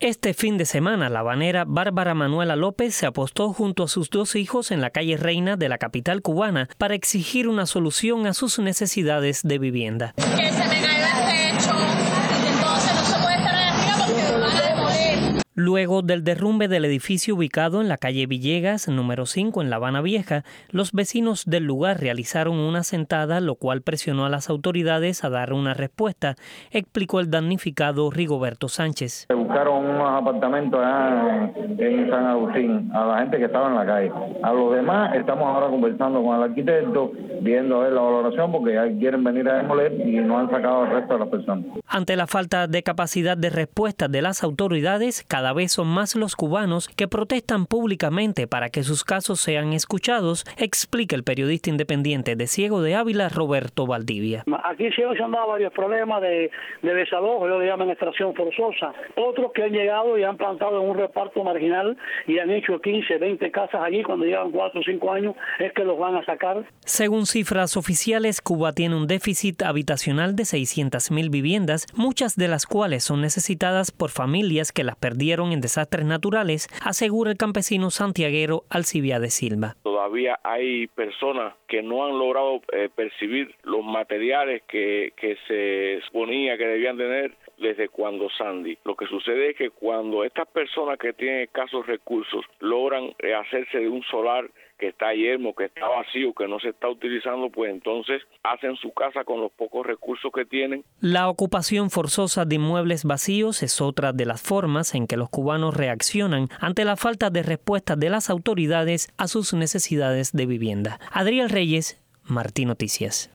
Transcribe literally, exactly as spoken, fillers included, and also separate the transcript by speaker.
Speaker 1: Este fin de semana, la habanera Bárbara Manuela López se apostó junto a sus dos hijos en la calle Reina de la capital cubana para exigir una solución a sus necesidades de vivienda.
Speaker 2: Que se me caiga el techo, entonces no se puede estar ahí arriba porque lo van a demoler.
Speaker 1: Luego del derrumbe del edificio ubicado en la calle Villegas, número cinco en La Habana Vieja, los vecinos del lugar realizaron una sentada, lo cual presionó a las autoridades a dar una respuesta, explicó el damnificado Rigoberto Sánchez.
Speaker 3: Se buscaron unos apartamentos allá en, en San Agustín, a la gente que estaba en la calle. A los demás estamos ahora conversando con el arquitecto, viendo a ver la valoración, porque ya quieren venir a demoler y no han sacado al resto de las personas.
Speaker 1: Ante la falta de capacidad de respuesta de las autoridades, cada vez son más los cubanos que protestan públicamente para que sus casos sean escuchados, explica el periodista independiente de Ciego de Ávila, Roberto Valdivia.
Speaker 4: Aquí se han dado varios problemas de, de desalojo, ellos le llaman extracción forzosa. Otros que han llegado y han plantado en un reparto marginal y han hecho quince, veinte casas allí, cuando llevan cuatro o cinco años es que los van a sacar.
Speaker 1: Según cifras oficiales, Cuba tiene un déficit habitacional de seiscientas mil viviendas, muchas de las cuales son necesitadas por familias que las perdieron en desastres naturales, asegura el campesino santiaguero Alcibiades Silva.
Speaker 5: Todavía hay personas que no han logrado eh, percibir los materiales que, que se suponía que debían tener desde cuando Sandy. Lo que sucede es que cuando estas personas que tienen escasos recursos logran eh, hacerse de un solar que está yermo, que está vacío, que no se está utilizando, pues entonces hacen su casa con los pocos recursos que tienen.
Speaker 1: La ocupación forzosa de inmuebles vacíos es otra de las formas en que los cubanos reaccionan ante la falta de respuesta de las autoridades a sus necesidades de vivienda. Adriel Reyes, Martí Noticias.